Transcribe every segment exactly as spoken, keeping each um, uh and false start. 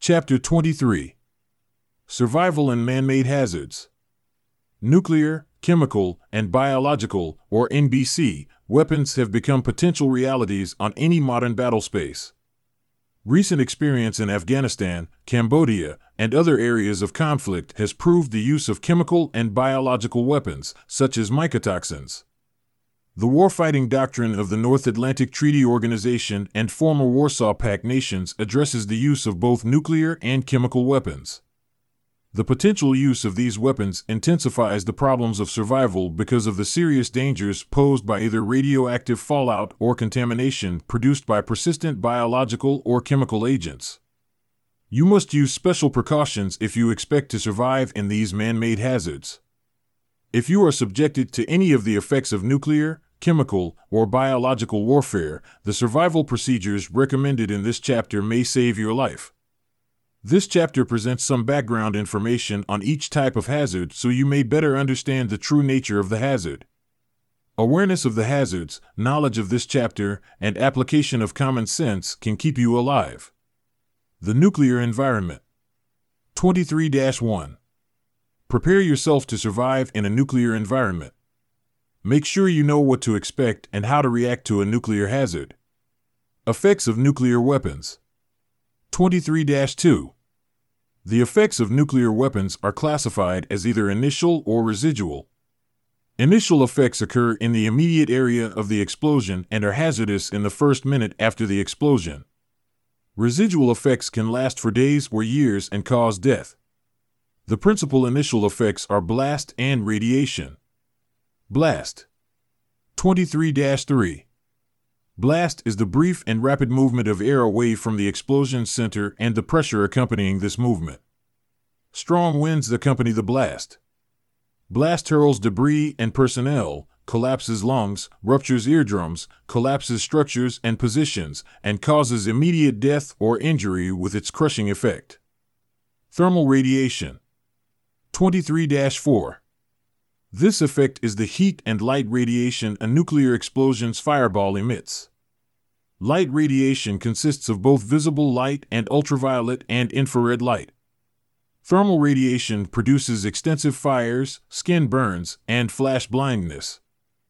Chapter twenty-three. Survival and Man-Made Hazards. Nuclear, chemical, and biological, or N B C, weapons have become potential realities on any modern battlespace. Recent experience in Afghanistan, Cambodia, and other areas of conflict has proved the use of chemical and biological weapons, such as mycotoxins. The warfighting doctrine of the North Atlantic Treaty Organization and former Warsaw Pact nations addresses the use of both nuclear and chemical weapons. The potential use of these weapons intensifies the problems of survival because of the serious dangers posed by either radioactive fallout or contamination produced by persistent biological or chemical agents. You must use special precautions if you expect to survive in these man-made hazards. If you are subjected to any of the effects of nuclear, chemical, or biological warfare, the survival procedures recommended in this chapter may save your life. This chapter presents some background information on each type of hazard so you may better understand the true nature of the hazard. Awareness of the hazards, knowledge of this chapter, and application of common sense can keep you alive. The nuclear environment. twenty-three dash one. Prepare yourself to survive in a nuclear environment. Make sure you know what to expect and how to react to a nuclear hazard. Effects of nuclear weapons. twenty-three dash two. The effects of nuclear weapons are classified as either initial or residual. Initial effects occur in the immediate area of the explosion and are hazardous in the first minute after the explosion. Residual effects can last for days or years and cause death. The principal initial effects are blast and radiation. Blast. twenty-three dash three. Blast is the brief and rapid movement of air away from the explosion center and the pressure accompanying this movement. Strong winds accompany the blast. Blast hurls debris and personnel, collapses lungs, ruptures eardrums, collapses structures and positions, and causes immediate death or injury with its crushing effect. Thermal radiation. twenty-three dash four. This effect is the heat and light radiation a nuclear explosion's fireball emits. Light radiation consists of both visible light and ultraviolet and infrared light. Thermal radiation produces extensive fires, skin burns, and flash blindness.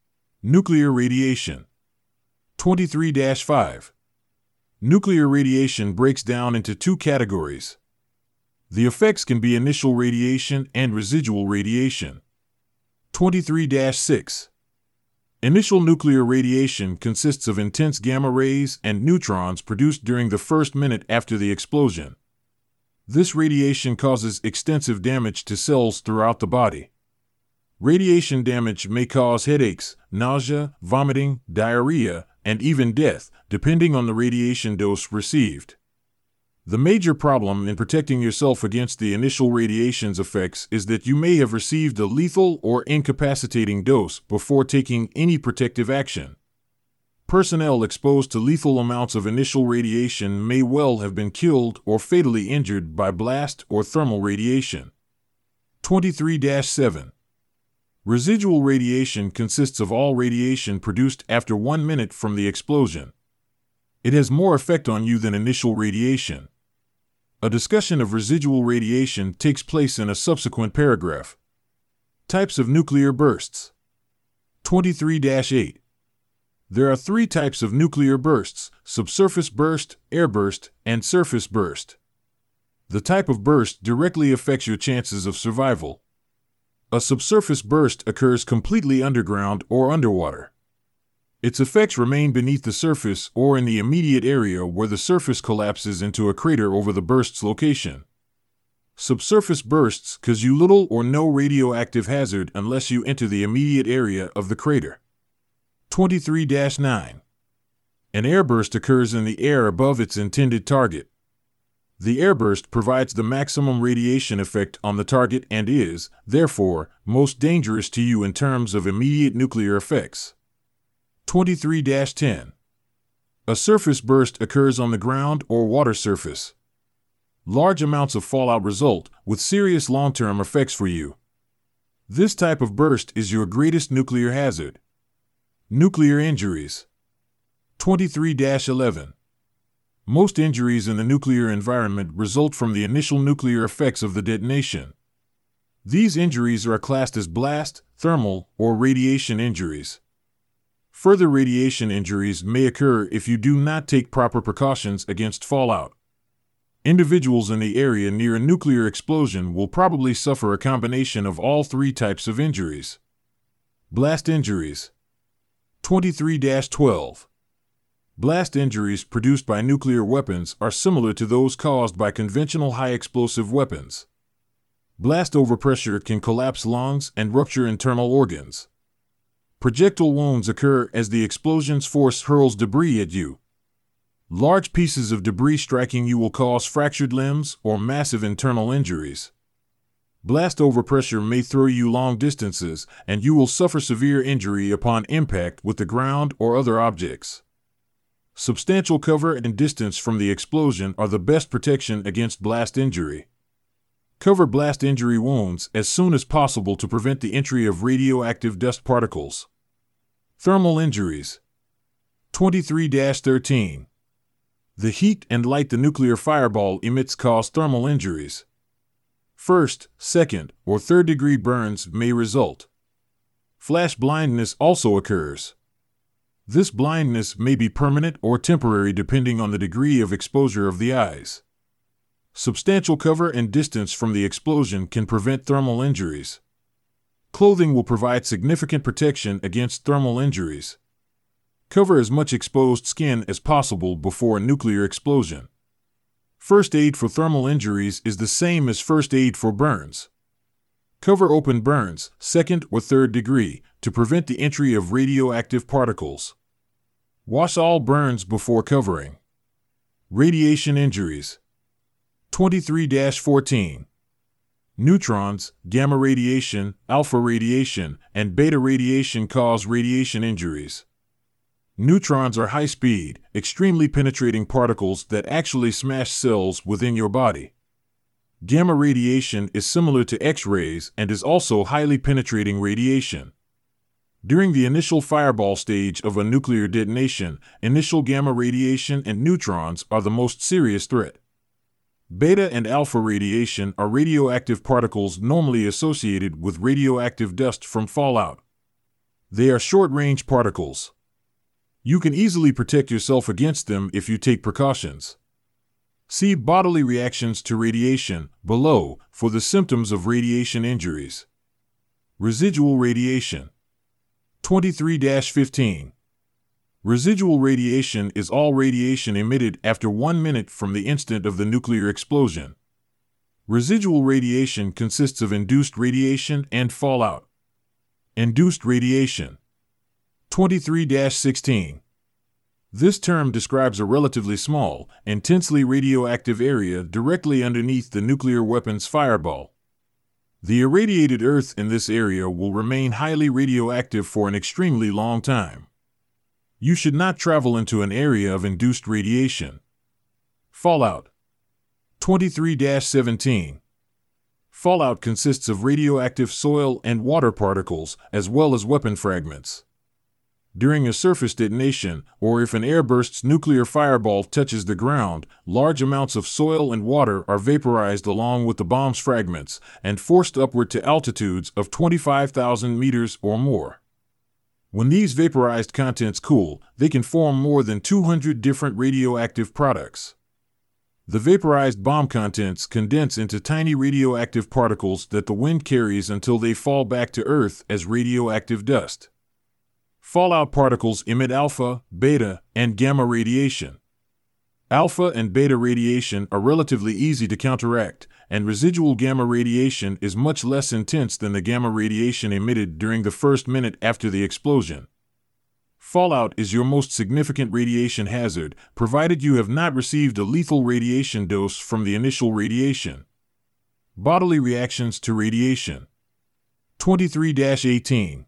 Nuclear radiation. twenty-three dash five. Nuclear radiation breaks down into two categories. The effects can be initial radiation and residual radiation. twenty-three dash six. Initial nuclear radiation consists of intense gamma rays and neutrons produced during the first minute after the explosion. This radiation causes extensive damage to cells throughout the body. Radiation damage may cause headaches, nausea, vomiting, diarrhea, and even death, depending on the radiation dose received. The major problem in protecting yourself against the initial radiation's effects is that you may have received a lethal or incapacitating dose before taking any protective action. Personnel exposed to lethal amounts of initial radiation may well have been killed or fatally injured by blast or thermal radiation. twenty-three dash seven. Residual radiation consists of all radiation produced after one minute from the explosion. It has more effect on you than initial radiation. A discussion of residual radiation takes place in a subsequent paragraph. Types of nuclear bursts. twenty-three dash eight. There are three types of nuclear bursts: subsurface burst, air burst, and surface burst. The type of burst directly affects your chances of survival. A subsurface burst occurs completely underground or underwater. Its effects remain beneath the surface or in the immediate area where the surface collapses into a crater over the burst's location. Subsurface bursts cause you little or no radioactive hazard unless you enter the immediate area of the crater. twenty-three dash nine. An airburst occurs in the air above its intended target. The airburst provides the maximum radiation effect on the target and is, therefore, most dangerous to you in terms of immediate nuclear effects. twenty-three dash ten. A surface burst occurs on the ground or water surface. Large amounts of fallout result, with serious long-term effects for you. This type of burst is your greatest nuclear hazard. Nuclear injuries. twenty-three dash eleven. Most injuries in the nuclear environment result from the initial nuclear effects of the detonation. These injuries are classed as blast, thermal, or radiation injuries. Further radiation injuries may occur if you do not take proper precautions against fallout. Individuals in the area near a nuclear explosion will probably suffer a combination of all three types of injuries. Blast injuries. twenty-three dash twelve. Blast injuries produced by nuclear weapons are similar to those caused by conventional high-explosive weapons. Blast overpressure can collapse lungs and rupture internal organs. Projectile wounds occur as the explosion's force hurls debris at you. Large pieces of debris striking you will cause fractured limbs or massive internal injuries. Blast overpressure may throw you long distances, and you will suffer severe injury upon impact with the ground or other objects. Substantial cover and distance from the explosion are the best protection against blast injury. Cover blast injury wounds as soon as possible to prevent the entry of radioactive dust particles. Thermal injuries. twenty-three dash thirteen. The heat and light the nuclear fireball emits cause thermal injuries. First, second, or third degree burns may result. Flash blindness also occurs. This blindness may be permanent or temporary depending on the degree of exposure of the eyes. Substantial cover and distance from the explosion can prevent thermal injuries. Clothing will provide significant protection against thermal injuries. Cover as much exposed skin as possible before a nuclear explosion. First aid for thermal injuries is the same as first aid for burns. Cover open burns, second or third degree, to prevent the entry of radioactive particles. Wash all burns before covering. Radiation injuries. twenty-three dash fourteen. Neutrons, gamma radiation, alpha radiation, and beta radiation cause radiation injuries. Neutrons are high-speed, extremely penetrating particles that actually smash cells within your body. Gamma radiation is similar to X-rays and is also highly penetrating radiation. During the initial fireball stage of a nuclear detonation, initial gamma radiation and neutrons are the most serious threat. Beta and alpha radiation are radioactive particles normally associated with radioactive dust from fallout. They are short-range particles. You can easily protect yourself against them if you take precautions. See bodily reactions to radiation below for the symptoms of radiation injuries. Residual radiation. twenty-three dash fifteen. Residual radiation is all radiation emitted after one minute from the instant of the nuclear explosion. Residual radiation consists of induced radiation and fallout. Induced radiation. twenty-three dash sixteen. This term describes a relatively small, intensely radioactive area directly underneath the nuclear weapon's fireball. The irradiated Earth in this area will remain highly radioactive for an extremely long time. You should not travel into an area of induced radiation. Fallout. twenty-three dash seventeen. Fallout consists of radioactive soil and water particles, as well as weapon fragments. During a surface detonation, or if an airburst's nuclear fireball touches the ground, large amounts of soil and water are vaporized along with the bomb's fragments and forced upward to altitudes of twenty-five thousand meters or more. When these vaporized contents cool, they can form more than two hundred different radioactive products. The vaporized bomb contents condense into tiny radioactive particles that the wind carries until they fall back to Earth as radioactive dust. Fallout particles emit alpha, beta, and gamma radiation. Alpha and beta radiation are relatively easy to counteract, and residual gamma radiation is much less intense than the gamma radiation emitted during the first minute after the explosion. Fallout is your most significant radiation hazard, provided you have not received a lethal radiation dose from the initial radiation. Bodily reactions to radiation. twenty-three dash eighteen.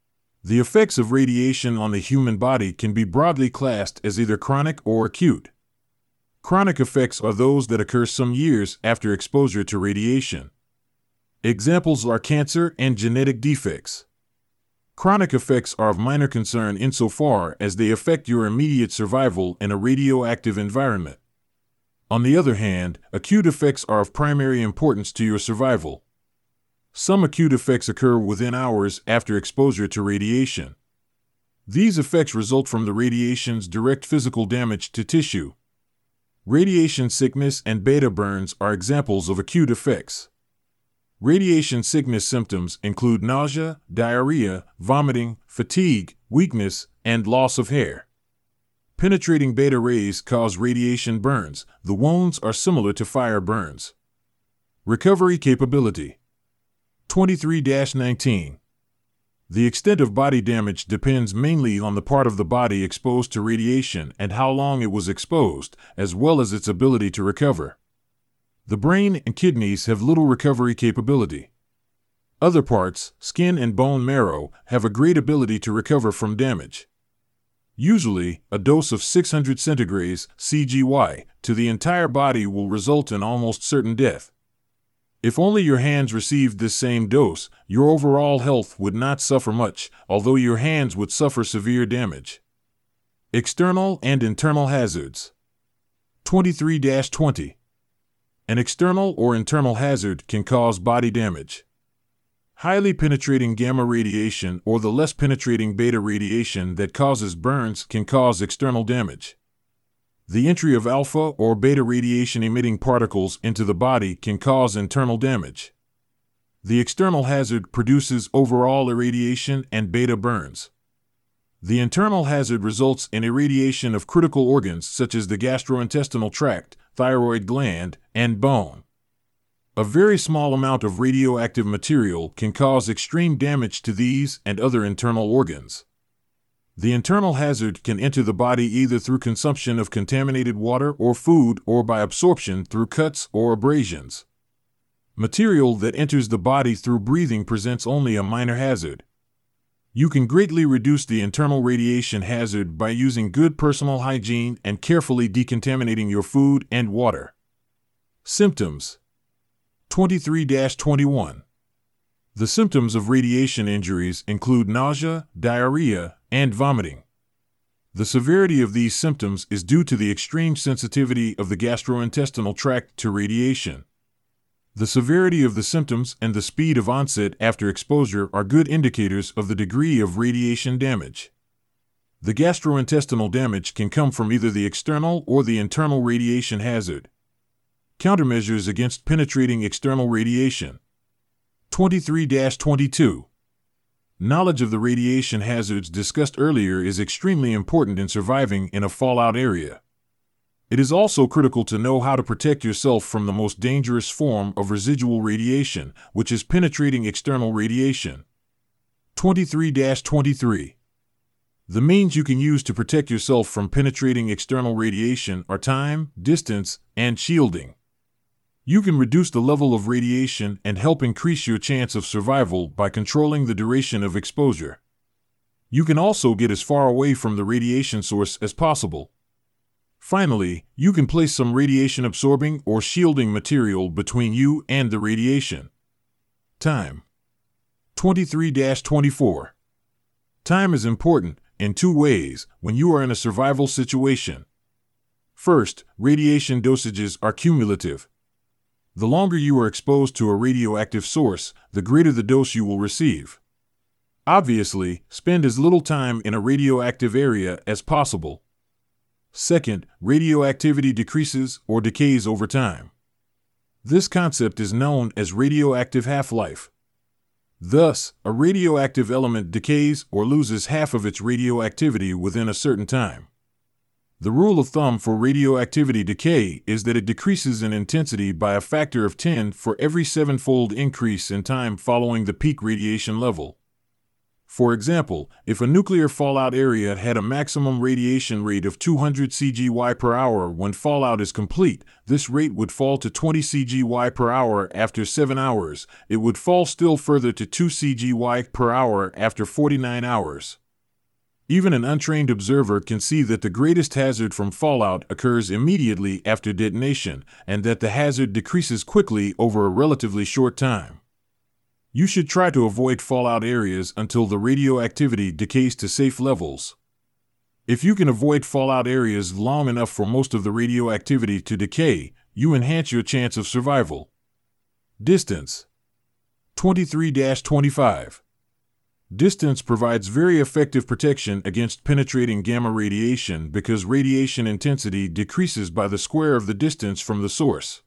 The effects of radiation on the human body can be broadly classed as either chronic or acute. Chronic effects are those that occur some years after exposure to radiation. Examples are cancer and genetic defects. Chronic effects are of minor concern insofar as they affect your immediate survival in a radioactive environment. On the other hand, acute effects are of primary importance to your survival. Some acute effects occur within hours after exposure to radiation. These effects result from the radiation's direct physical damage to tissue. Radiation sickness and beta burns are examples of acute effects. Radiation sickness symptoms include nausea, diarrhea, vomiting, fatigue, weakness, and loss of hair. Penetrating beta rays cause radiation burns. The wounds are similar to fire burns. Recovery capability. twenty-three dash nineteen. The extent of body damage depends mainly on the part of the body exposed to radiation and how long it was exposed, as well as its ability to recover. The brain and kidneys have little recovery capability. Other parts, skin and bone marrow, have a great ability to recover from damage. Usually, a dose of six hundred centigrade C G Y to the entire body will result in almost certain death. If only your hands received this same dose, your overall health would not suffer much, although your hands would suffer severe damage. External and internal hazards. twenty-three dash twenty. An external or internal hazard can cause body damage. Highly penetrating gamma radiation or the less penetrating beta radiation that causes burns can cause external damage. The entry of alpha or beta radiation-emitting particles into the body can cause internal damage. The external hazard produces overall irradiation and beta burns. The internal hazard results in irradiation of critical organs such as the gastrointestinal tract, thyroid gland, and bone. A very small amount of radioactive material can cause extreme damage to these and other internal organs. The internal hazard can enter the body either through consumption of contaminated water or food or by absorption through cuts or abrasions. Material that enters the body through breathing presents only a minor hazard. You can greatly reduce the internal radiation hazard by using good personal hygiene and carefully decontaminating your food and water. Symptoms. twenty-three dash twenty-one. The symptoms of radiation injuries include nausea, diarrhea, and vomiting. The severity of these symptoms is due to the extreme sensitivity of the gastrointestinal tract to radiation. The severity of the symptoms and the speed of onset after exposure are good indicators of the degree of radiation damage. The gastrointestinal damage can come from either the external or the internal radiation hazard. Countermeasures against penetrating external radiation. twenty-three dash twenty-two. Knowledge of the radiation hazards discussed earlier is extremely important in surviving in a fallout area. It is also critical to know how to protect yourself from the most dangerous form of residual radiation, which is penetrating external radiation. twenty-three dash twenty-three. The means you can use to protect yourself from penetrating external radiation are time, distance, and shielding. You can reduce the level of radiation and help increase your chance of survival by controlling the duration of exposure. You can also get as far away from the radiation source as possible. Finally, you can place some radiation-absorbing or shielding material between you and the radiation. Time. twenty-three dash twenty-four. Time is important in two ways when you are in a survival situation. First, radiation dosages are cumulative. The longer you are exposed to a radioactive source, the greater the dose you will receive. Obviously, spend as little time in a radioactive area as possible. Second, radioactivity decreases or decays over time. This concept is known as radioactive half-life. Thus, a radioactive element decays or loses half of its radioactivity within a certain time. The rule of thumb for radioactivity decay is that it decreases in intensity by a factor of ten for every seven-fold increase in time following the peak radiation level. For example, if a nuclear fallout area had a maximum radiation rate of two hundred C G Y per hour when fallout is complete, this rate would fall to twenty C G Y per hour after seven hours. It would fall still further to two C G Y per hour after forty-nine hours. Even an untrained observer can see that the greatest hazard from fallout occurs immediately after detonation, and that the hazard decreases quickly over a relatively short time. You should try to avoid fallout areas until the radioactivity decays to safe levels. If you can avoid fallout areas long enough for most of the radioactivity to decay, you enhance your chance of survival. Distance. twenty-three dash twenty-five. Distance provides very effective protection against penetrating gamma radiation because radiation intensity decreases by the square of the distance from the source.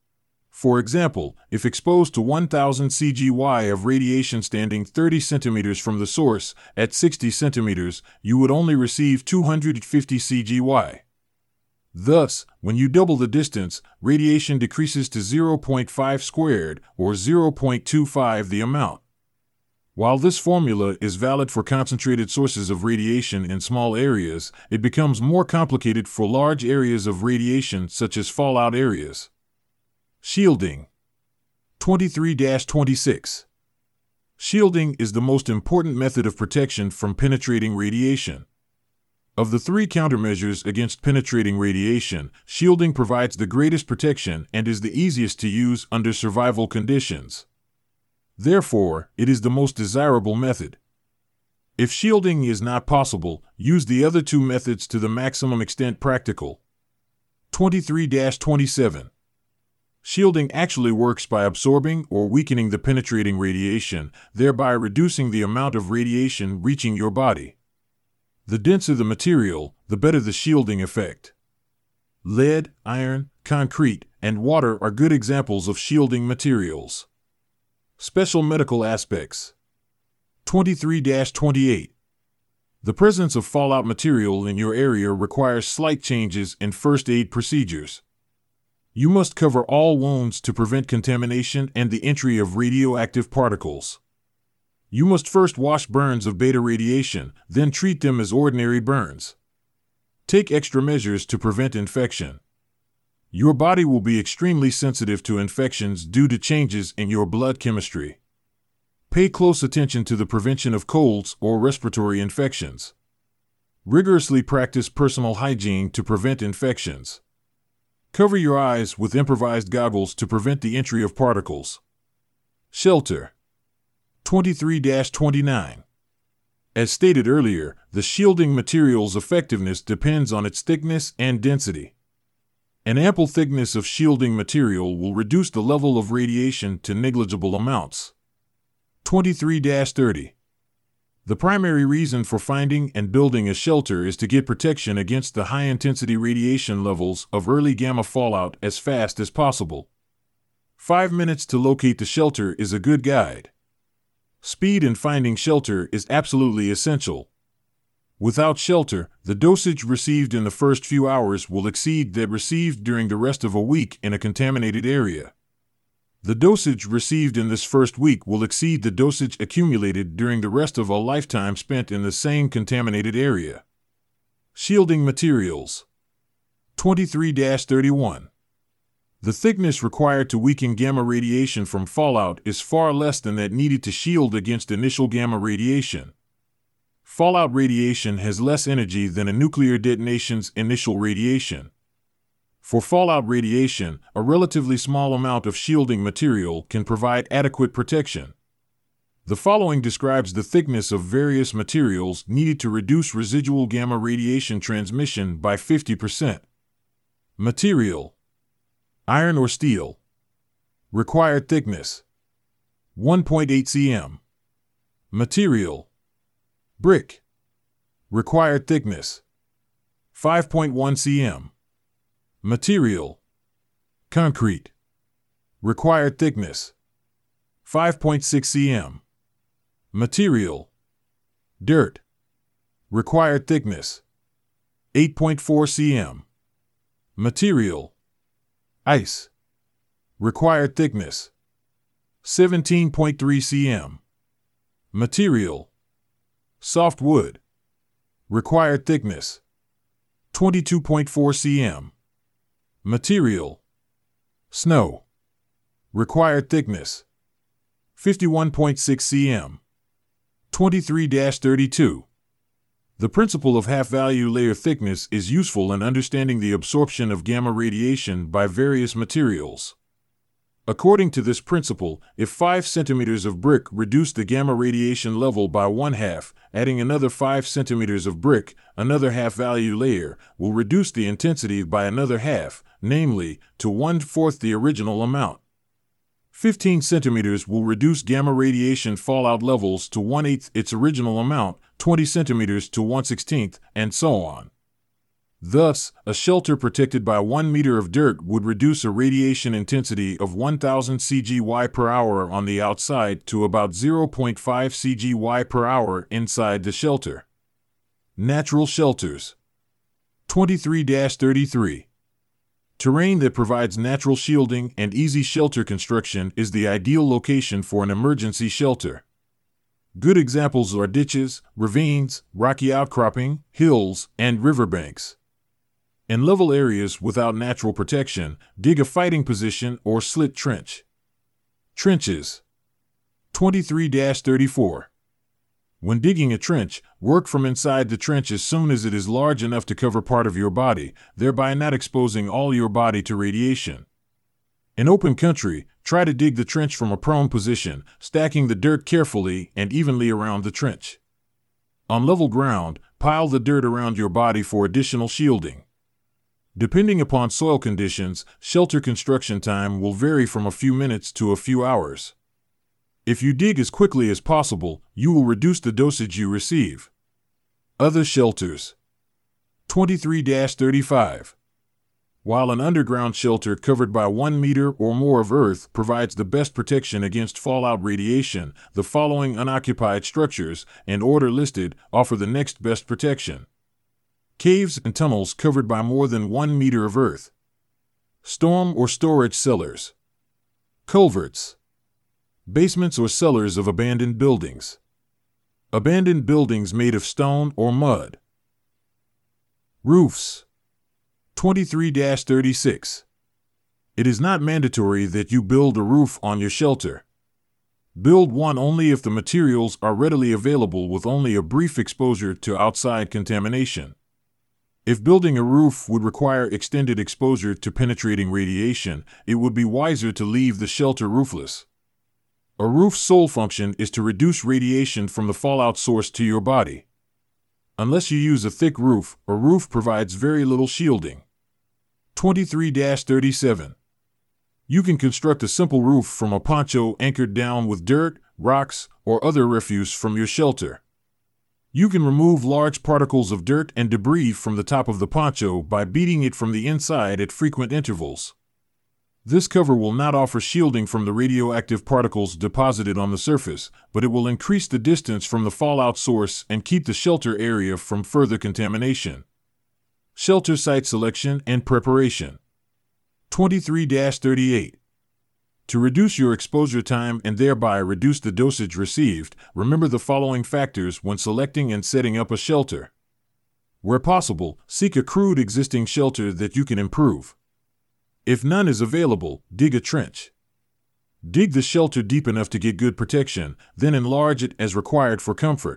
For example, if exposed to one thousand C G Y of radiation standing thirty centimeters from the source, at sixty centimeters, you would only receive two hundred fifty C G Y. Thus, when you double the distance, radiation decreases to zero point five squared, or zero point two five the amount. While this formula is valid for concentrated sources of radiation in small areas, it becomes more complicated for large areas of radiation such as fallout areas. Shielding. twenty-three dash twenty-six. Shielding is the most important method of protection from penetrating radiation. Of the three countermeasures against penetrating radiation, shielding provides the greatest protection and is the easiest to use under survival conditions. Therefore, it is the most desirable method. If shielding is not possible, use the other two methods to the maximum extent practical. twenty-three dash twenty-seven. Shielding actually works by absorbing or weakening the penetrating radiation, thereby reducing the amount of radiation reaching your body. The denser the material, the better the shielding effect. Lead, iron, concrete, and water are good examples of shielding materials. Special medical aspects. twenty-three dash twenty-eight. The presence of fallout material in your area requires slight changes in first aid procedures. You must cover all wounds to prevent contamination and the entry of radioactive particles. You must first wash burns of beta radiation, then treat them as ordinary burns. Take extra measures to prevent infection. Your body will be extremely sensitive to infections due to changes in your blood chemistry. Pay close attention to the prevention of colds or respiratory infections. Rigorously practice personal hygiene to prevent infections. Cover your eyes with improvised goggles to prevent the entry of particles. Shelter. twenty-three dash twenty-nine. As stated earlier, the shielding material's effectiveness depends on its thickness and density. An ample thickness of shielding material will reduce the level of radiation to negligible amounts. twenty-three dash thirty. The primary reason for finding and building a shelter is to get protection against the high-intensity radiation levels of early gamma fallout as fast as possible. Five minutes to locate the shelter is a good guide. Speed in finding shelter is absolutely essential. Without shelter, the dosage received in the first few hours will exceed that received during the rest of a week in a contaminated area. The dosage received in this first week will exceed the dosage accumulated during the rest of a lifetime spent in the same contaminated area. Shielding materials. twenty-three dash thirty-one. The thickness required to weaken gamma radiation from fallout is far less than that needed to shield against initial gamma radiation. Fallout radiation has less energy than a nuclear detonation's initial radiation. For fallout radiation, a relatively small amount of shielding material can provide adequate protection. The following describes the thickness of various materials needed to reduce residual gamma radiation transmission by fifty percent. Material. Iron or steel. Required thickness. one point eight centimeters. Material. Brick. Required thickness. five point one centimeters. Material. Concrete. Required thickness. five point six centimeters. Material. Dirt. Required thickness. eight point four centimeters. Material. Ice. Required thickness. seventeen point three centimeters. Material. Soft wood. Required thickness. twenty-two point four centimeters. Material. Snow. Required thickness. fifty-one point six centimeters. twenty-three dash thirty-two. The principle of half-value layer thickness is useful in understanding the absorption of gamma radiation by various materials. According to this principle, if five centimeters of brick reduce the gamma radiation level by one half, adding another five centimeters of brick, another half value layer, will reduce the intensity by another half, namely, to one-fourth the original amount. fifteen centimeters will reduce gamma radiation fallout levels to one-eighth its original amount, twenty centimeters to one sixteenth, and so on. Thus, a shelter protected by one meter of dirt would reduce a radiation intensity of one thousand C G Y per hour on the outside to about zero point five C G Y per hour inside the shelter. Natural shelters. twenty-three dash thirty-three. Terrain that provides natural shielding and easy shelter construction is the ideal location for an emergency shelter. Good examples are ditches, ravines, rocky outcropping, hills, and riverbanks. In level areas without natural protection, dig a fighting position or slit trench. Trenches. twenty-three dash thirty-four. When digging a trench, work from inside the trench as soon as it is large enough to cover part of your body, thereby not exposing all your body to radiation. In open country, try to dig the trench from a prone position, stacking the dirt carefully and evenly around the trench. On level ground, pile the dirt around your body for additional shielding. Depending upon soil conditions, shelter construction time will vary from a few minutes to a few hours. If you dig as quickly as possible, you will reduce the dosage you receive. Other shelters. twenty-three dash thirty-five. While an underground shelter covered by one meter or more of earth provides the best protection against fallout radiation, the following unoccupied structures, in order listed, offer the next best protection. Caves and tunnels covered by more than one meter of earth. Storm or storage cellars. Culverts. Basements or cellars of abandoned buildings. Abandoned buildings made of stone or mud. Roofs. twenty-three dash thirty-six. It is not mandatory that you build a roof on your shelter. Build one only if the materials are readily available with only a brief exposure to outside contamination. If building a roof would require extended exposure to penetrating radiation, it would be wiser to leave the shelter roofless. A roof's sole function is to reduce radiation from the fallout source to your body. Unless you use a thick roof, a roof provides very little shielding. twenty-three dash thirty-seven. You can construct a simple roof from a poncho anchored down with dirt, rocks, or other refuse from your shelter. You can remove large particles of dirt and debris from the top of the poncho by beating it from the inside at frequent intervals. This cover will not offer shielding from the radioactive particles deposited on the surface, but it will increase the distance from the fallout source and keep the shelter area from further contamination. Shelter site selection and preparation. twenty-three dash thirty-eight. To reduce your exposure time and thereby reduce the dosage received, remember the following factors when selecting and setting up a shelter. Where possible, seek a crude existing shelter that you can improve. If none is available, dig a trench. Dig the shelter deep enough to get good protection, then enlarge it as required for comfort.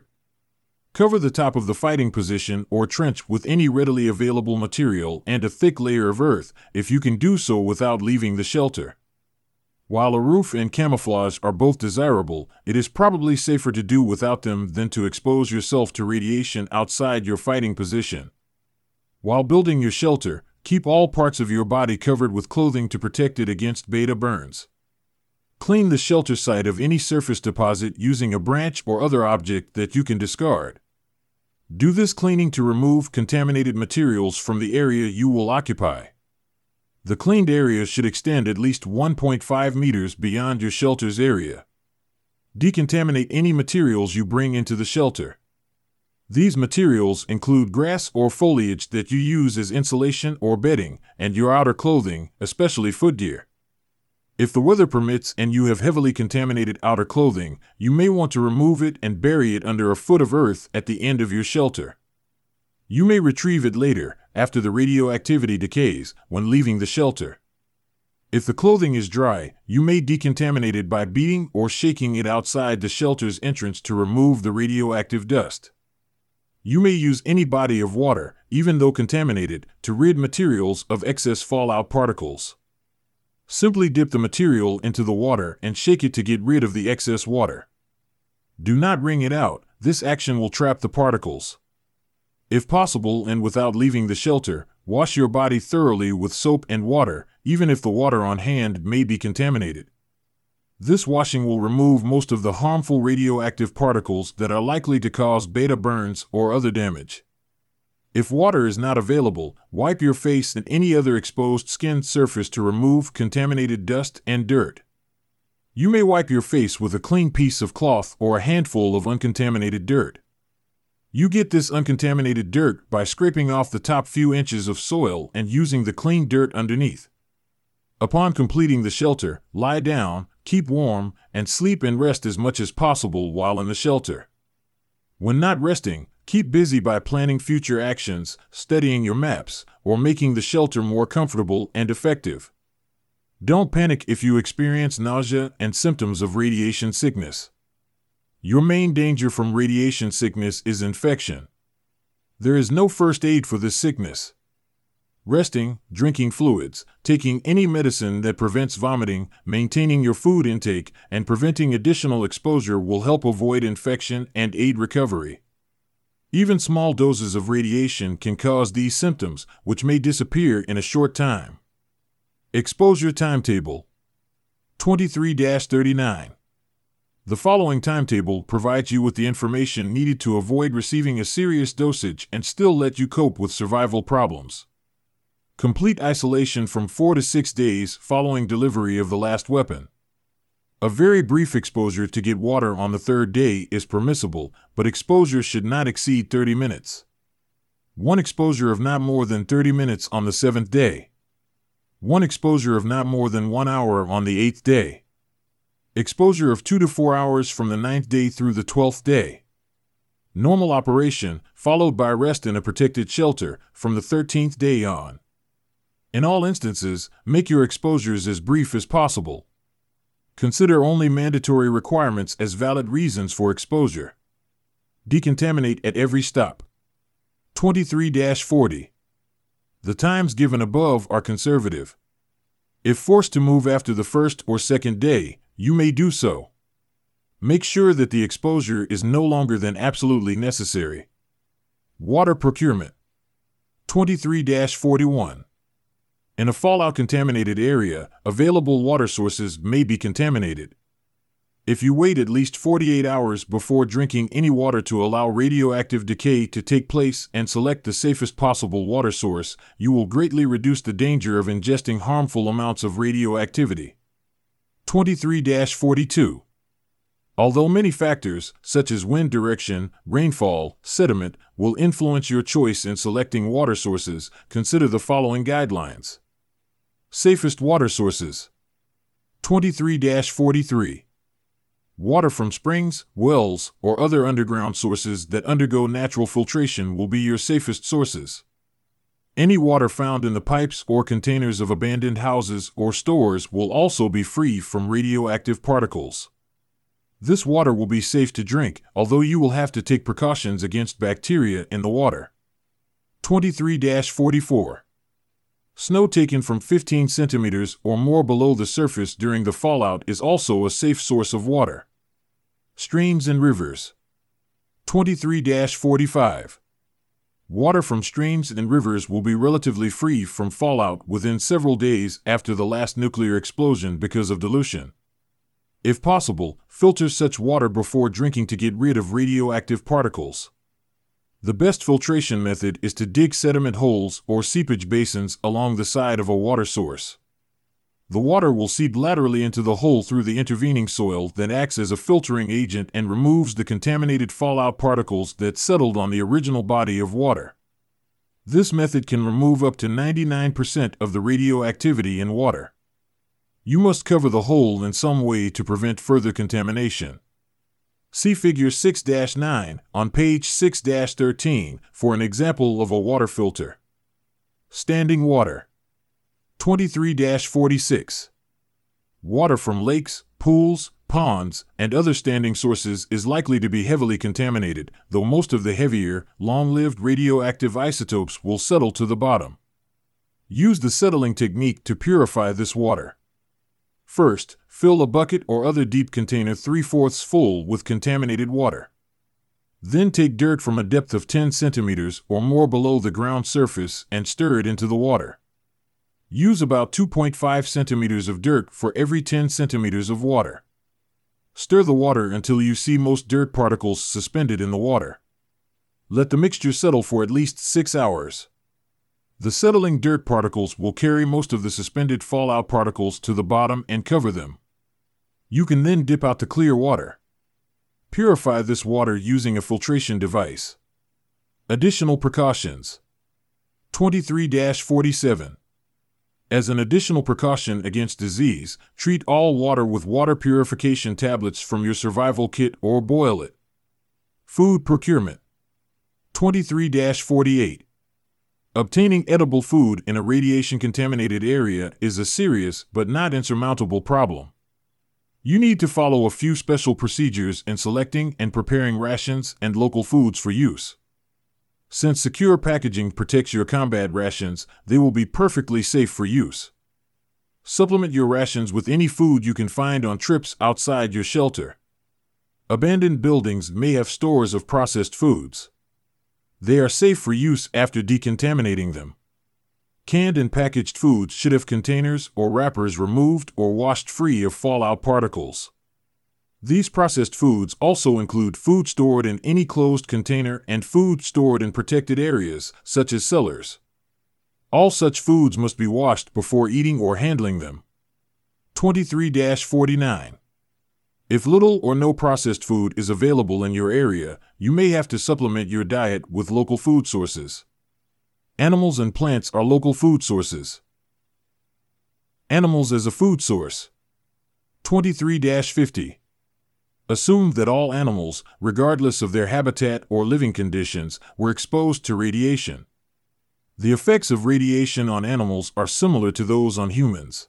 Cover the top of the fighting position or trench with any readily available material and a thick layer of earth, if you can do so without leaving the shelter. While a roof and camouflage are both desirable, it is probably safer to do without them than to expose yourself to radiation outside your fighting position. While building your shelter, keep all parts of your body covered with clothing to protect it against beta burns. Clean the shelter site of any surface deposit using a branch or other object that you can discard. Do this cleaning to remove contaminated materials from the area you will occupy. The cleaned area should extend at least one point five meters beyond your shelter's area. Decontaminate any materials you bring into the shelter. These materials include grass or foliage that you use as insulation or bedding, and your outer clothing, especially footgear. If the weather permits and you have heavily contaminated outer clothing, you may want to remove it and bury it under a foot of earth at the end of your shelter. You may retrieve it later, after the radioactivity decays, when leaving the shelter. If the clothing is dry, you may decontaminate it by beating or shaking it outside the shelter's entrance to remove the radioactive dust. You may use any body of water, even though contaminated, to rid materials of excess fallout particles. Simply dip the material into the water and shake it to get rid of the excess water. Do not wring it out. This action will trap the particles. If possible and without leaving the shelter, wash your body thoroughly with soap and water, even if the water on hand may be contaminated. This washing will remove most of the harmful radioactive particles that are likely to cause beta burns or other damage. If water is not available, wipe your face and any other exposed skin surface to remove contaminated dust and dirt. You may wipe your face with a clean piece of cloth or a handful of uncontaminated dirt. You get this uncontaminated dirt by scraping off the top few inches of soil and using the clean dirt underneath. Upon completing the shelter, lie down, keep warm, and sleep and rest as much as possible while in the shelter. When not resting, keep busy by planning future actions, studying your maps, or making the shelter more comfortable and effective. Don't panic if you experience nausea and symptoms of radiation sickness. Your main danger from radiation sickness is infection. There is no first aid for this sickness. Resting, drinking fluids, taking any medicine that prevents vomiting, maintaining your food intake, and preventing additional exposure will help avoid infection and aid recovery. Even small doses of radiation can cause these symptoms, which may disappear in a short time. Exposure timetable. twenty-three dash thirty-nine. The following timetable provides you with the information needed to avoid receiving a serious dosage and still let you cope with survival problems. Complete isolation from four to six days following delivery of the last weapon. A very brief exposure to get water on the third day is permissible, but exposure should not exceed thirty minutes. One exposure of not more than thirty minutes on the seventh day. One exposure of not more than one hour on the eighth day. Exposure of two to four hours from the ninth day through the twelfth day. Normal operation, followed by rest in a protected shelter, from the thirteenth day on. In all instances, make your exposures as brief as possible. Consider only mandatory requirements as valid reasons for exposure. Decontaminate at every stop. twenty-three dash forty. The times given above are conservative. If forced to move after the first or second day, you may do so. Make sure that the exposure is no longer than absolutely necessary. Water procurement. twenty-three dash forty-one. In a fallout-contaminated area, available water sources may be contaminated. If you wait at least forty-eight hours before drinking any water to allow radioactive decay to take place and select the safest possible water source, you will greatly reduce the danger of ingesting harmful amounts of radioactivity. twenty-three dash forty-two. Although many factors, such as wind direction, rainfall, sediment, will influence your choice in selecting water sources, consider the following guidelines. Safest water sources. twenty-three dash forty-three. Water from springs, wells, or other underground sources that undergo natural filtration will be your safest sources. Any water found in the pipes or containers of abandoned houses or stores will also be free from radioactive particles. This water will be safe to drink, although you will have to take precautions against bacteria in the water. twenty-three dash forty-four. Snow taken from fifteen centimeters or more below the surface during the fallout is also a safe source of water. Streams and rivers. twenty-three dash forty-five. Water from streams and rivers will be relatively free from fallout within several days after the last nuclear explosion because of dilution. If possible, filter such water before drinking to get rid of radioactive particles. The best filtration method is to dig sediment holes or seepage basins along the side of a water source. The water will seep laterally into the hole through the intervening soil that acts as a filtering agent and removes the contaminated fallout particles that settled on the original body of water. This method can remove up to ninety-nine percent of the radioactivity in water. You must cover the hole in some way to prevent further contamination. See Figure six dash nine on page six dash thirteen for an example of a water filter. Standing water. twenty-three dash forty-six. Water from lakes, pools, ponds, and other standing sources is likely to be heavily contaminated, though most of the heavier, long-lived radioactive isotopes will settle to the bottom. Use the settling technique to purify this water. First, fill a bucket or other deep container three-fourths full with contaminated water. Then take dirt from a depth of ten centimeters or more below the ground surface and stir it into the water. Use about two point five centimeters of dirt for every ten centimeters of water. Stir the water until you see most dirt particles suspended in the water. Let the mixture settle for at least six hours. The settling dirt particles will carry most of the suspended fallout particles to the bottom and cover them. You can then dip out the clear water. Purify this water using a filtration device. Additional precautions. twenty-three dash forty-seven. As an additional precaution against disease, treat all water with water purification tablets from your survival kit or boil it. Food procurement. twenty-three dash forty-eight. Obtaining edible food in a radiation-contaminated area is a serious but not insurmountable problem. You need to follow a few special procedures in selecting and preparing rations and local foods for use. Since secure packaging protects your combat rations, they will be perfectly safe for use. Supplement your rations with any food you can find on trips outside your shelter. Abandoned buildings may have stores of processed foods. They are safe for use after decontaminating them. Canned and packaged foods should have containers or wrappers removed or washed free of fallout particles. These processed foods also include food stored in any closed container and food stored in protected areas, such as cellars. All such foods must be washed before eating or handling them. twenty-three dash forty-nine. If little or no processed food is available in your area, you may have to supplement your diet with local food sources. Animals and plants are local food sources. Animals as a food source. twenty-three dash fifty. Assume that all animals, regardless of their habitat or living conditions, were exposed to radiation. The effects of radiation on animals are similar to those on humans.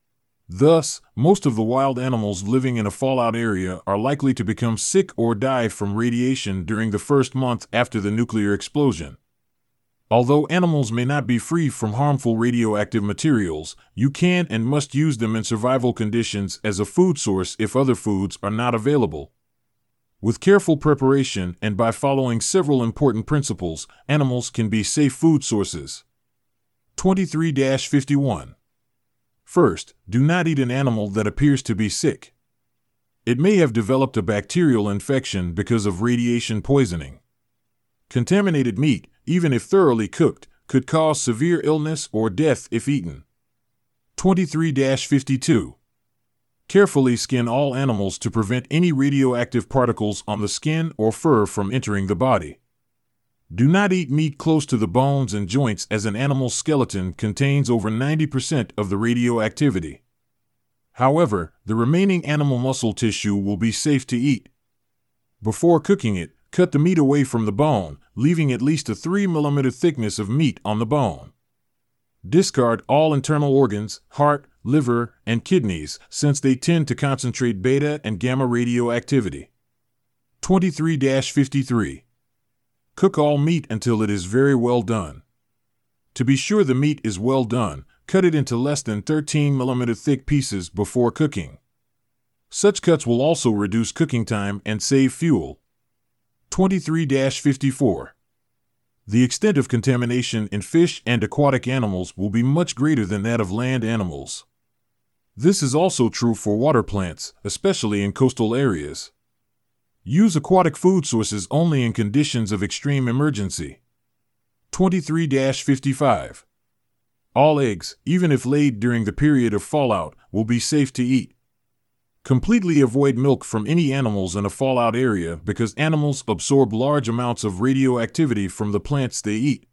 Thus, most of the wild animals living in a fallout area are likely to become sick or die from radiation during the first month after the nuclear explosion. Although animals may not be free from harmful radioactive materials, you can and must use them in survival conditions as a food source if other foods are not available. With careful preparation and by following several important principles, animals can be safe food sources. twenty-three dash fifty-one. First, do not eat an animal that appears to be sick. It may have developed a bacterial infection because of radiation poisoning. Contaminated meat, even if thoroughly cooked, could cause severe illness or death if eaten. twenty-three dash fifty-two. Carefully skin all animals to prevent any radioactive particles on the skin or fur from entering the body. Do not eat meat close to the bones and joints, as an animal's skeleton contains over ninety percent of the radioactivity. However, the remaining animal muscle tissue will be safe to eat. Before cooking it, cut the meat away from the bone, leaving at least a three millimeter thickness of meat on the bone. Discard all internal organs, heart, liver, and kidneys, since they tend to concentrate beta and gamma radioactivity. twenty-three dash fifty-three. Cook all meat until it is very well done. To be sure the meat is well done, cut it into less than thirteen millimeter thick pieces before cooking. Such cuts will also reduce cooking time and save fuel. twenty-three dash fifty-four. The extent of contamination in fish and aquatic animals will be much greater than that of land animals. This is also true for water plants, especially in coastal areas. Use aquatic food sources only in conditions of extreme emergency. twenty-three dash fifty-five. All eggs, even if laid during the period of fallout, will be safe to eat. Completely avoid milk from any animals in a fallout area because animals absorb large amounts of radioactivity from the plants they eat.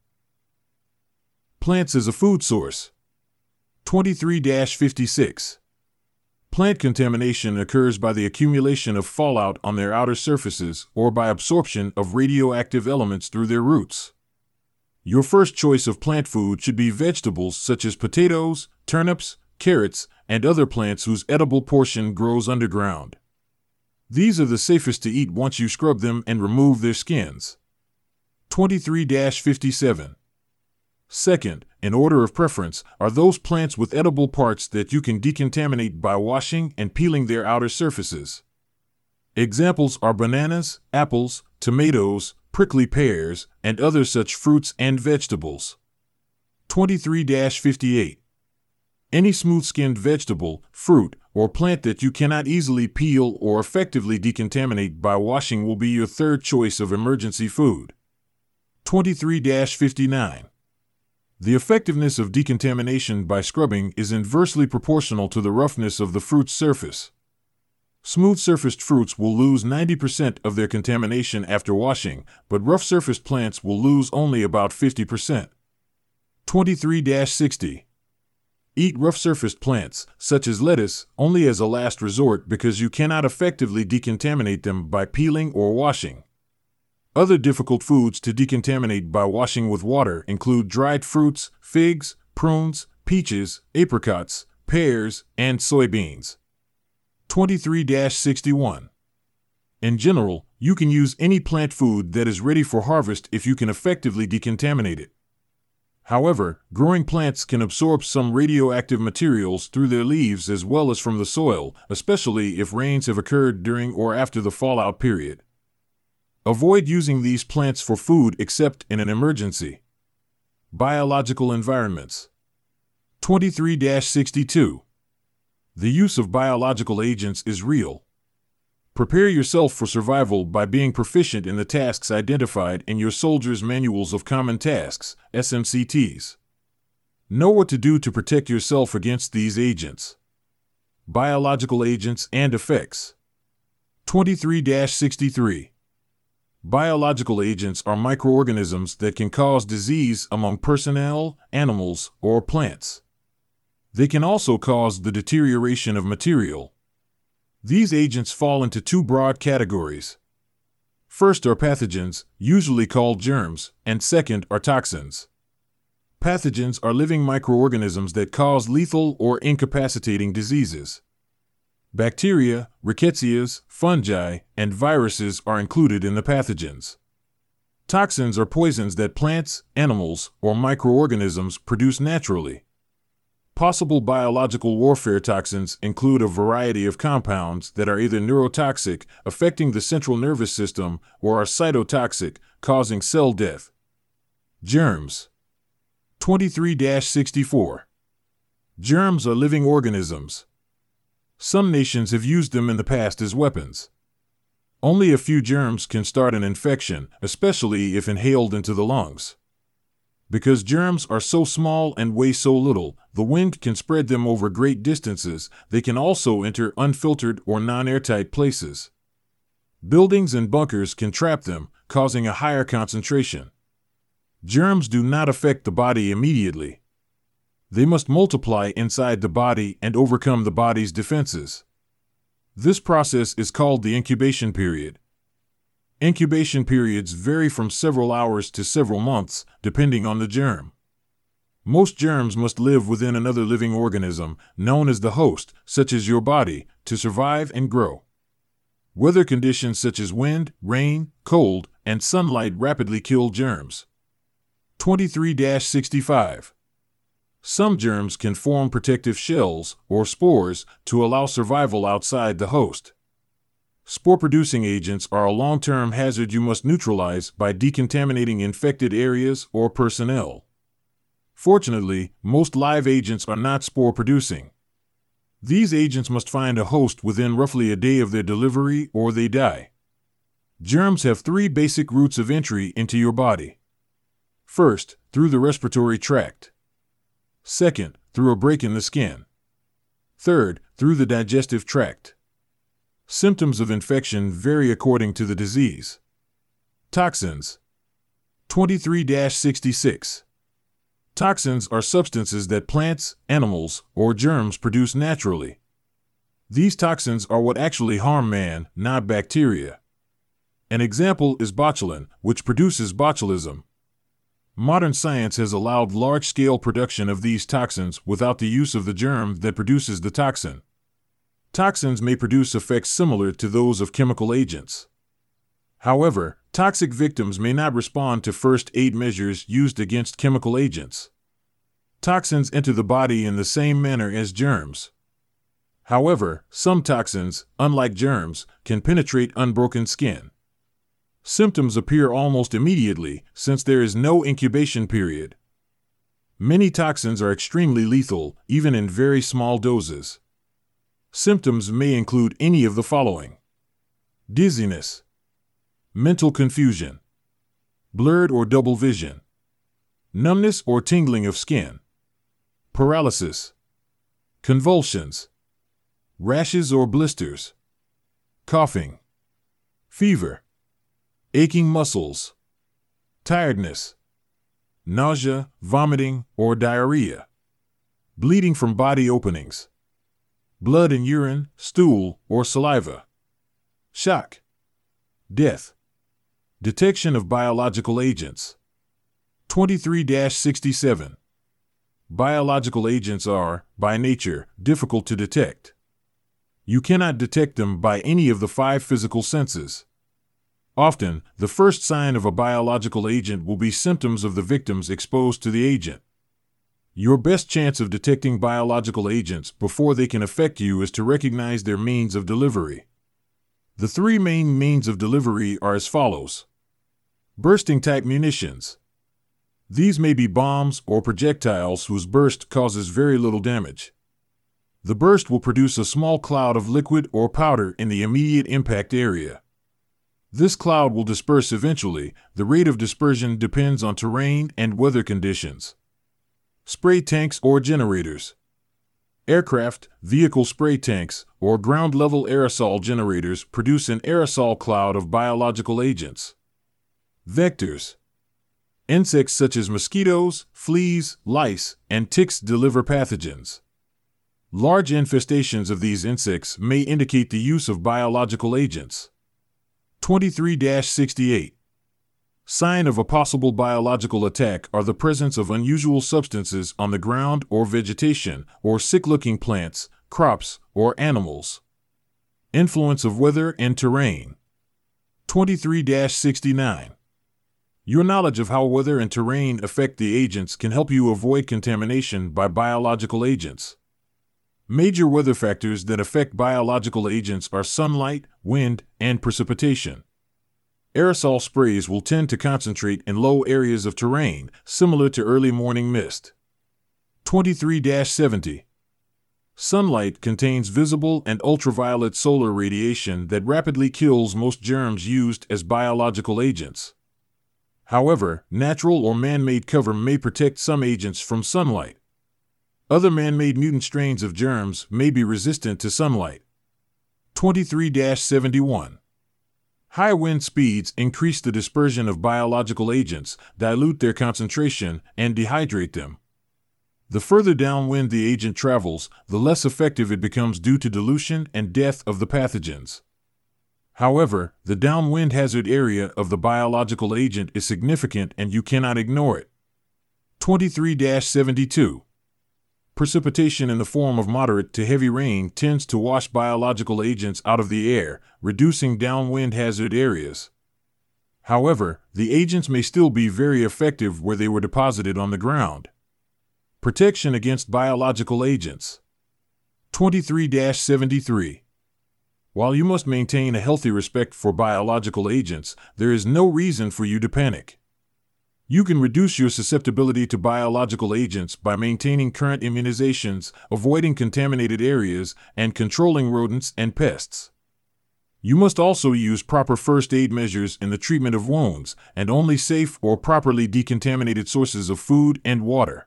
Plants as a food source. twenty-three dash fifty-six. Plant contamination occurs by the accumulation of fallout on their outer surfaces or by absorption of radioactive elements through their roots. Your first choice of plant food should be vegetables such as potatoes, turnips, carrots, and other plants whose edible portion grows underground. These are the safest to eat once you scrub them and remove their skins. twenty-three dash fifty-seven. Second, in order of preference, are those plants with edible parts that you can decontaminate by washing and peeling their outer surfaces. Examples are bananas, apples, tomatoes, prickly pears, and other such fruits and vegetables. twenty-three fifty-eight. Any smooth-skinned vegetable, fruit, or plant that you cannot easily peel or effectively decontaminate by washing will be your third choice of emergency food. twenty-three fifty-nine. The effectiveness of decontamination by scrubbing is inversely proportional to the roughness of the fruit's surface. Smooth-surfaced fruits will lose ninety percent of their contamination after washing, but rough-surfaced plants will lose only about fifty percent. twenty-three sixty. Eat rough-surfaced plants, such as lettuce, only as a last resort because you cannot effectively decontaminate them by peeling or washing. Other difficult foods to decontaminate by washing with water include dried fruits, figs, prunes, peaches, apricots, pears, and soybeans. twenty-three sixty-one. In general, you can use any plant food that is ready for harvest if you can effectively decontaminate it. However, growing plants can absorb some radioactive materials through their leaves as well as from the soil, especially if rains have occurred during or after the fallout period. Avoid using these plants for food except in an emergency. Biological environments. twenty-three sixty-two. The use of biological agents is real. Prepare yourself for survival by being proficient in the tasks identified in your Soldier's Manuals of Common Tasks, S M C Ts. Know what to do to protect yourself against these agents. Biological agents and effects. twenty-three sixty-three. Biological agents are microorganisms that can cause disease among personnel, animals, or plants. They can also cause the deterioration of material. These agents fall into two broad categories. First are pathogens, usually called germs, and second are toxins. Pathogens are living microorganisms that cause lethal or incapacitating diseases. Bacteria, rickettsias, fungi, and viruses are included in the pathogens. Toxins are poisons that plants, animals, or microorganisms produce naturally. Possible biological warfare toxins include a variety of compounds that are either neurotoxic, affecting the central nervous system, or are cytotoxic, causing cell death. Germs. twenty-three sixty-four. Germs are living organisms. Some nations have used them in the past as weapons. Only a few germs can start an infection, especially if inhaled into the lungs. Because germs are so small and weigh so little, the wind can spread them over great distances. They can also enter unfiltered or non-airtight places. Buildings and bunkers can trap them, causing a higher concentration. Germs do not affect the body immediately. They must multiply inside the body and overcome the body's defenses. This process is called the incubation period. Incubation periods vary from several hours to several months, depending on the germ. Most germs must live within another living organism, known as the host, such as your body, to survive and grow. Weather conditions such as wind, rain, cold, and sunlight rapidly kill germs. twenty-three sixty-five. Some germs can form protective shells, or spores, to allow survival outside the host. Spore-producing agents are a long-term hazard you must neutralize by decontaminating infected areas or personnel. Fortunately, most live agents are not spore-producing. These agents must find a host within roughly a day of their delivery or they die. Germs have three basic routes of entry into your body. First, through the respiratory tract. Second, through a break in the skin. Third, through the digestive tract. Symptoms of infection vary according to the disease. Toxins. twenty-three sixty-six. Toxins are substances that plants, animals, or germs produce naturally. These toxins are what actually harm man, not bacteria. An example is botulin, which produces botulism. Modern science has allowed large-scale production of these toxins without the use of the germ that produces the toxin. Toxins may produce effects similar to those of chemical agents. However, toxic victims may not respond to first aid measures used against chemical agents. Toxins enter the body in the same manner as germs. However, some toxins, unlike germs, can penetrate unbroken skin. Symptoms appear almost immediately, since there is no incubation period. Many toxins are extremely lethal, even in very small doses. Symptoms may include any of the following: dizziness, mental confusion, blurred or double vision, numbness or tingling of skin, paralysis, convulsions, rashes or blisters, coughing, fever, aching muscles, tiredness, nausea, vomiting, or diarrhea, bleeding from body openings, blood in urine, stool, or saliva, shock, death. Detection of biological agents. twenty-three dash sixty-seven. Biological agents are, by nature, difficult to detect. You cannot detect them by any of the five physical senses. Often, the first sign of a biological agent will be symptoms of the victims exposed to the agent. Your best chance of detecting biological agents before they can affect you is to recognize their means of delivery. The three main means of delivery are as follows. Bursting-type munitions. These may be bombs or projectiles whose burst causes very little damage. The burst will produce a small cloud of liquid or powder in the immediate impact area. This cloud will disperse eventually. The rate of dispersion depends on terrain and weather conditions. Spray tanks or generators. Aircraft, vehicle spray tanks, or ground-level aerosol generators produce an aerosol cloud of biological agents. Vectors. Insects such as mosquitoes, fleas, lice, and ticks deliver pathogens. Large infestations of these insects may indicate the use of biological agents. twenty-three dash sixty-eight. Sign of a possible biological attack are the presence of unusual substances on the ground or vegetation, or sick-looking plants, crops, or animals. Influence of weather and terrain. twenty-three dash sixty-nine. Your knowledge of how weather and terrain affect the agents can help you avoid contamination by biological agents. Major weather factors that affect biological agents are sunlight, wind, and precipitation. Aerosol sprays will tend to concentrate in low areas of terrain, similar to early morning mist. twenty-three dash seventy. Sunlight contains visible and ultraviolet solar radiation that rapidly kills most germs used as biological agents. However, natural or man-made cover may protect some agents from sunlight. Other man-made mutant strains of germs may be resistant to sunlight. twenty-three dash seventy-one. High wind speeds increase the dispersion of biological agents, dilute their concentration, and dehydrate them. The further downwind the agent travels, the less effective it becomes due to dilution and death of the pathogens. However, the downwind hazard area of the biological agent is significant and you cannot ignore it. twenty-three dash seventy-two. Precipitation in the form of moderate to heavy rain tends to wash biological agents out of the air, reducing downwind hazard areas. However, the agents may still be very effective where they were deposited on the ground. Protection against biological agents. twenty-three dash seventy-three. While you must maintain a healthy respect for biological agents, there is no reason for you to panic. You can reduce your susceptibility to biological agents by maintaining current immunizations, avoiding contaminated areas, and controlling rodents and pests. You must also use proper first aid measures in the treatment of wounds, and only safe or properly decontaminated sources of food and water.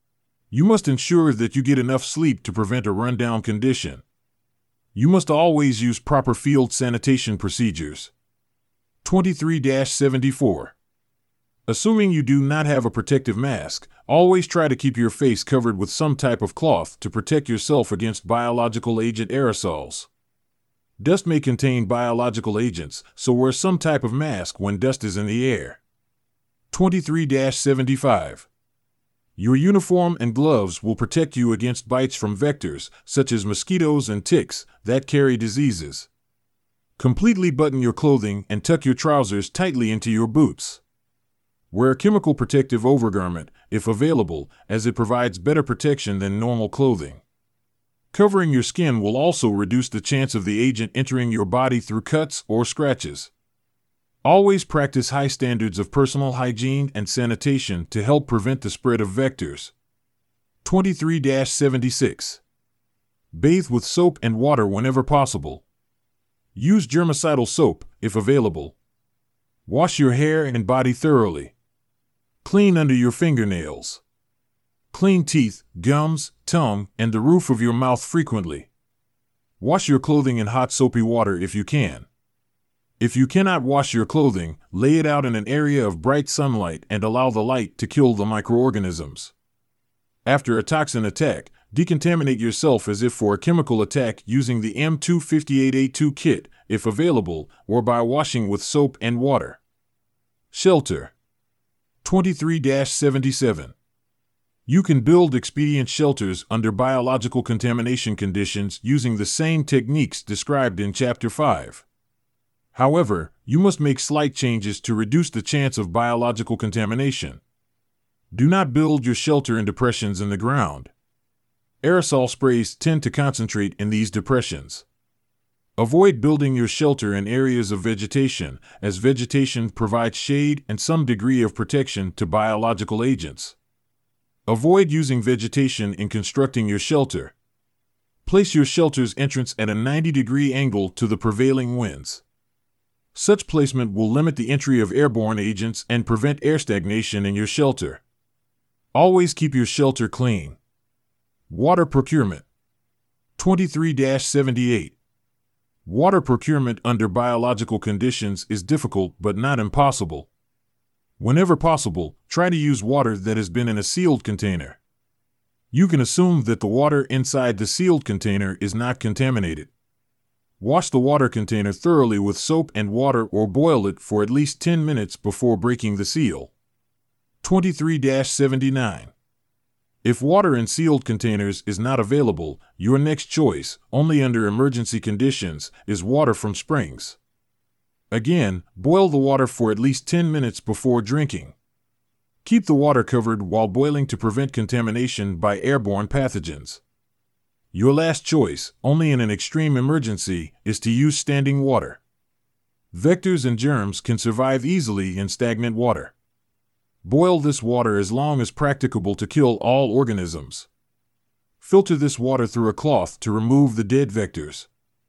You must ensure that you get enough sleep to prevent a rundown condition. You must always use proper field sanitation procedures. twenty-three dash seventy-four. Assuming you do not have a protective mask, always try to keep your face covered with some type of cloth to protect yourself against biological agent aerosols. Dust may contain biological agents, so wear some type of mask when dust is in the air. twenty-three dash seventy-five. Your uniform and gloves will protect you against bites from vectors, such as mosquitoes and ticks, that carry diseases. Completely button your clothing and tuck your trousers tightly into your boots. Wear a chemical protective overgarment, if available, as it provides better protection than normal clothing. Covering your skin will also reduce the chance of the agent entering your body through cuts or scratches. Always practice high standards of personal hygiene and sanitation to help prevent the spread of vectors. twenty-three dash seventy-six. Bathe with soap and water whenever possible. Use germicidal soap, if available. Wash your hair and body thoroughly. Clean under your fingernails. Clean teeth, gums, tongue, and the roof of your mouth frequently. Wash your clothing in hot soapy water if you can. If you cannot wash your clothing, lay it out in an area of bright sunlight and allow the light to kill the microorganisms. After a toxin attack, decontaminate yourself as if for a chemical attack using the M two fifty-eight A two kit, if available, or by washing with soap and water. Shelter. twenty-three dash seventy-seven. You can build expedient shelters under biological contamination conditions using the same techniques described in Chapter five. However, you must make slight changes to reduce the chance of biological contamination. Do not build your shelter in depressions in the ground. Aerosol sprays tend to concentrate in these depressions. Avoid building your shelter in areas of vegetation, as vegetation provides shade and some degree of protection to biological agents. Avoid using vegetation in constructing your shelter. Place your shelter's entrance at a ninety degree angle to the prevailing winds. Such placement will limit the entry of airborne agents and prevent air stagnation in your shelter. Always keep your shelter clean. Water procurement. twenty-three dash seventy-eight. Water procurement under biological conditions is difficult but not impossible. Whenever possible, try to use water that has been in a sealed container. You can assume that the water inside the sealed container is not contaminated. Wash the water container thoroughly with soap and water or boil it for at least ten minutes before breaking the seal. twenty-three dash seventy-nine. If water in sealed containers is not available, your next choice, only under emergency conditions, is water from springs. Again, boil the water for at least ten minutes before drinking. Keep the water covered while boiling to prevent contamination by airborne pathogens. Your last choice, only in an extreme emergency, is to use standing water. Vectors and germs can survive easily in stagnant water. Boil this water as long as practicable to kill all organisms. Filter this water through a cloth to remove the dead vectors.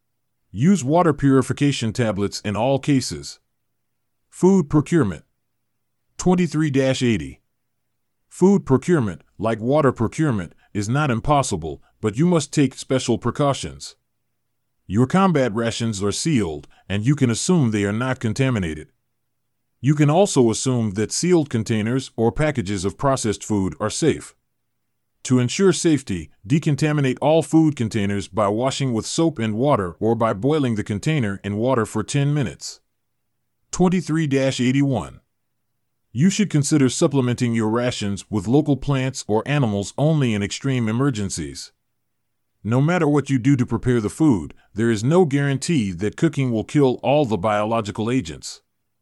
Use water purification tablets in all cases. Food procurement. twenty-three dash eighty. Food procurement, like water procurement, is not impossible, but you must take special precautions. Your combat rations are sealed, and you can assume they are not contaminated. You can also assume that sealed containers or packages of processed food are safe. To ensure safety, decontaminate all food containers by washing with soap and water or by boiling the container in water for ten minutes. twenty-three dash eighty-one. You should consider supplementing your rations with local plants or animals only in extreme emergencies. No matter what you do to prepare the food, there is no guarantee that cooking will kill all the biological agents.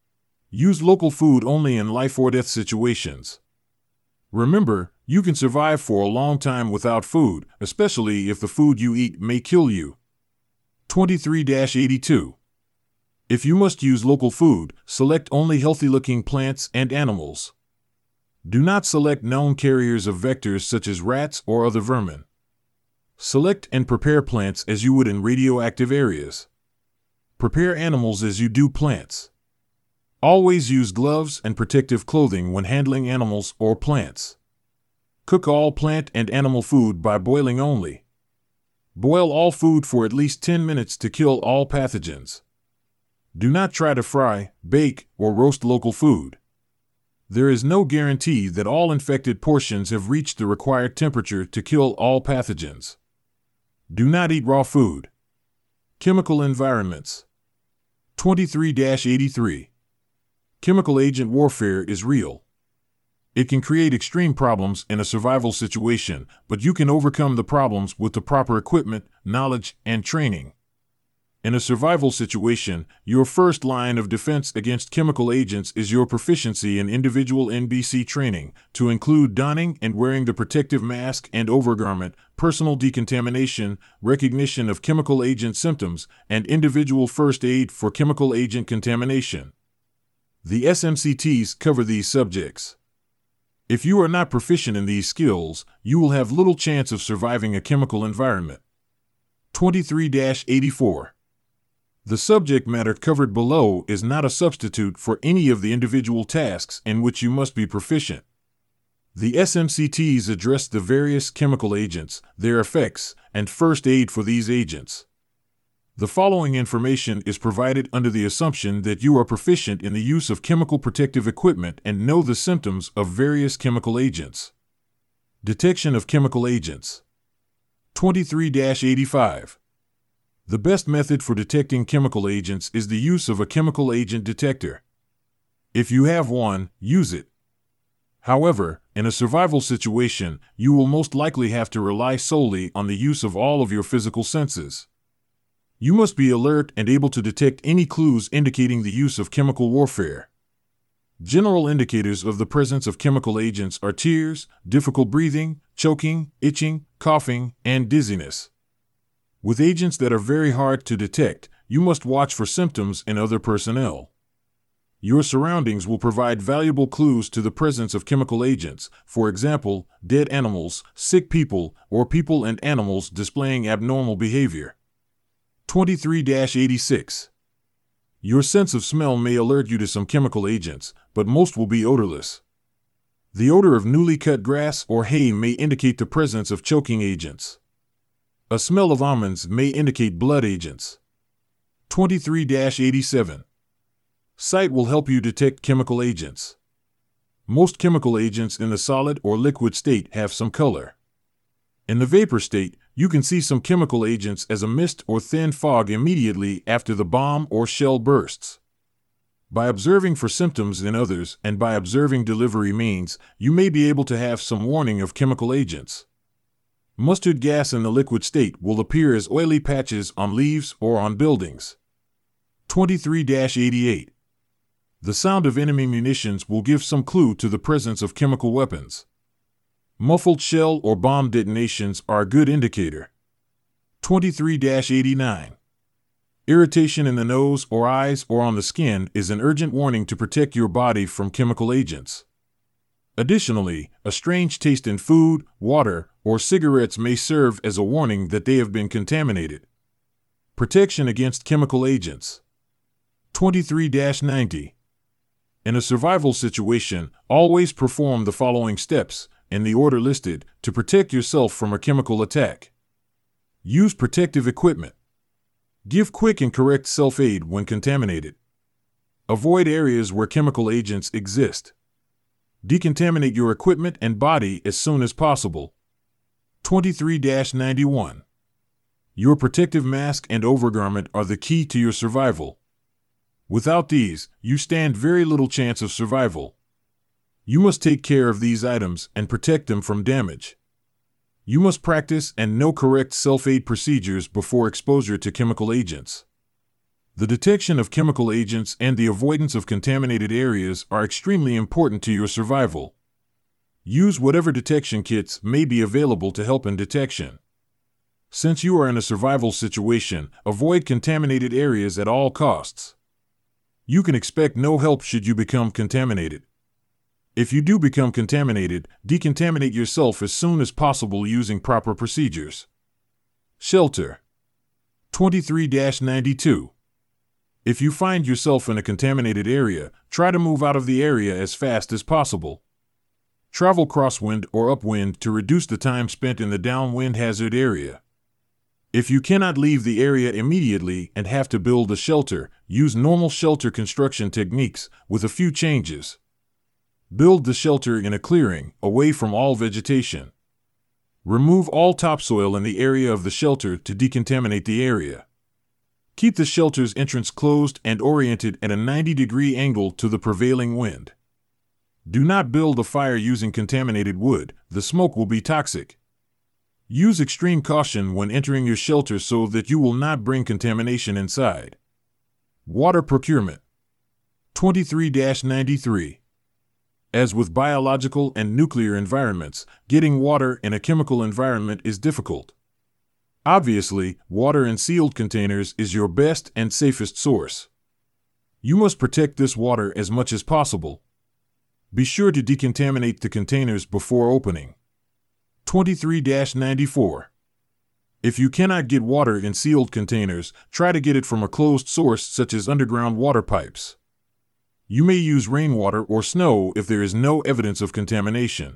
Use local food only in life or death situations. Remember, you can survive for a long time without food, especially if the food you eat may kill you. twenty-three dash eighty-two. If you must use local food, select only healthy-looking plants and animals. Do not select known carriers of vectors such as rats or other vermin. Select and prepare plants as you would in radioactive areas. Prepare animals as you do plants. Always use gloves and protective clothing when handling animals or plants. Cook all plant and animal food by boiling only. Boil all food for at least ten minutes to kill all pathogens. Do not try to fry, bake, or roast local food. There is no guarantee that all infected portions have reached the required temperature to kill all pathogens. Do not eat raw food. Chemical environments. twenty-three dash eighty-three. Chemical agent warfare is real. It can create extreme problems in a survival situation, but you can overcome the problems with the proper equipment, knowledge, and training. In a survival situation, your first line of defense against chemical agents is your proficiency in individual N B C training, to include donning and wearing the protective mask and overgarment, personal decontamination, recognition of chemical agent symptoms, and individual first aid for chemical agent contamination. The S M C Ts cover these subjects. If you are not proficient in these skills, you will have little chance of surviving a chemical environment. twenty-three dash eighty-four. The subject matter covered below is not a substitute for any of the individual tasks in which you must be proficient. The S M C Ts address the various chemical agents, their effects, and first aid for these agents. The following information is provided under the assumption that you are proficient in the use of chemical protective equipment and know the symptoms of various chemical agents. Detection of chemical agents. twenty-three dash eighty-five. The best method for detecting chemical agents is the use of a chemical agent detector. If you have one, use it. However, in a survival situation, you will most likely have to rely solely on the use of all of your physical senses. You must be alert and able to detect any clues indicating the use of chemical warfare. General indicators of the presence of chemical agents are tears, difficult breathing, choking, itching, coughing, and dizziness. With agents that are very hard to detect, you must watch for symptoms in other personnel. Your surroundings will provide valuable clues to the presence of chemical agents, for example, dead animals, sick people, or people and animals displaying abnormal behavior. twenty-three dash eighty-six. Your sense of smell may alert you to some chemical agents, but most will be odorless. The odor of newly cut grass or hay may indicate the presence of choking agents. A smell of almonds may indicate blood agents. twenty-three dash eighty-seven. Sight will help you detect chemical agents. Most chemical agents in the solid or liquid state have some color. In the vapor state, you can see some chemical agents as a mist or thin fog immediately after the bomb or shell bursts. By observing for symptoms in others and by observing delivery means, you may be able to have some warning of chemical agents. Mustard gas in the liquid state will appear as oily patches on leaves or on buildings. twenty-three dash eighty-eight. The sound of enemy munitions will give some clue to the presence of chemical weapons. Muffled shell or bomb detonations are a good indicator. twenty-three dash eighty-nine. Irritation in the nose or eyes or on the skin is an urgent warning to protect your body from chemical agents. Additionally, a strange taste in food, water, or cigarettes may serve as a warning that they have been contaminated. Protection against chemical agents. twenty-three dash ninety. In a survival situation, always perform the following steps, in the order listed, to protect yourself from a chemical attack. Use protective equipment. Give quick and correct self-aid when contaminated. Avoid areas where chemical agents exist. Decontaminate your equipment and body as soon as possible. twenty-three dash ninety-one. Your protective mask and overgarment are the key to your survival. Without these, you stand very little chance of survival. You must take care of these items and protect them from damage. You must practice and know correct self-aid procedures before exposure to chemical agents. The detection of chemical agents and the avoidance of contaminated areas are extremely important to your survival. Use whatever detection kits may be available to help in detection. Since you are in a survival situation, avoid contaminated areas at all costs. You can expect no help should you become contaminated. If you do become contaminated, decontaminate yourself as soon as possible using proper procedures. Shelter. twenty-three dash ninety-two. If you find yourself in a contaminated area, try to move out of the area as fast as possible. Travel crosswind or upwind to reduce the time spent in the downwind hazard area. If you cannot leave the area immediately and have to build a shelter, use normal shelter construction techniques with a few changes. Build the shelter in a clearing, away from all vegetation. Remove all topsoil in the area of the shelter to decontaminate the area. Keep the shelter's entrance closed and oriented at a ninety degree angle to the prevailing wind. Do not build a fire using contaminated wood, the smoke will be toxic. Use extreme caution when entering your shelter so that you will not bring contamination inside. Water procurement. twenty-three dash ninety-three. As with biological and nuclear environments, getting water in a chemical environment is difficult. Obviously, water in sealed containers is your best and safest source. You must protect this water as much as possible. Be sure to decontaminate the containers before opening. twenty-three dash ninety-four. If you cannot get water in sealed containers, try to get it from a closed source such as underground water pipes. You may use rainwater or snow if there is no evidence of contamination.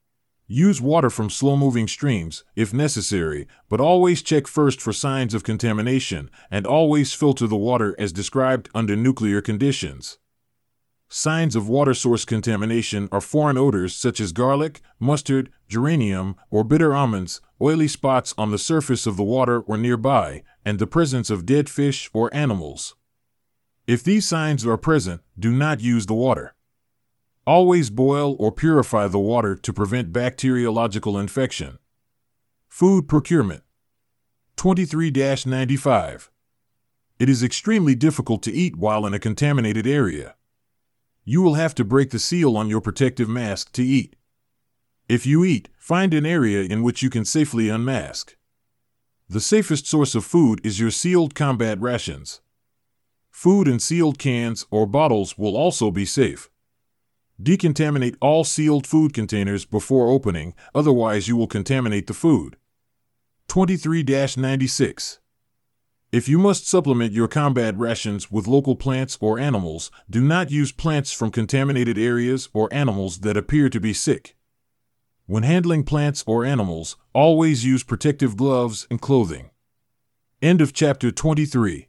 Use water from slow-moving streams, if necessary, but always check first for signs of contamination, and always filter the water as described under nuclear conditions. Signs of water source contamination are foreign odors such as garlic, mustard, geranium, or bitter almonds, oily spots on the surface of the water or nearby, and the presence of dead fish or animals. If these signs are present, do not use the water. Always boil or purify the water to prevent bacteriological infection. Food procurement. twenty-three dash ninety-five. It is extremely difficult to eat while in a contaminated area. You will have to break the seal on your protective mask to eat. If you eat, find an area in which you can safely unmask. The safest source of food is your sealed combat rations. Food in sealed cans or bottles will also be safe. Decontaminate all sealed food containers before opening, otherwise you will contaminate the food. twenty-three dash ninety-six. If you must supplement your combat rations with local plants or animals, do not use plants from contaminated areas or animals that appear to be sick. When handling plants or animals, always use protective gloves and clothing. End of chapter twenty-three.